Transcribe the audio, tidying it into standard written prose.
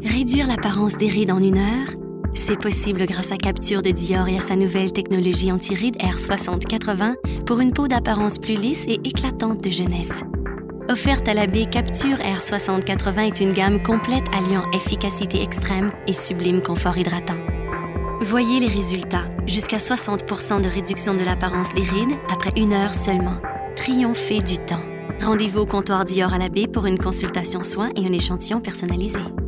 Réduire l'apparence des rides en 1 heure, c'est possible grâce à Capture de Dior et à sa nouvelle technologie anti-rides R60-80 pour une peau d'apparence plus lisse et éclatante de jeunesse. Offerte à la baie, Capture R60-80 est une gamme complète alliant efficacité extrême et sublime confort hydratant. Voyez les résultats, jusqu'à 60% de réduction de l'apparence des rides après 1 heure seulement. Triomphez du temps. Rendez-vous au comptoir Dior à la baie pour une consultation soin et un échantillon personnalisé.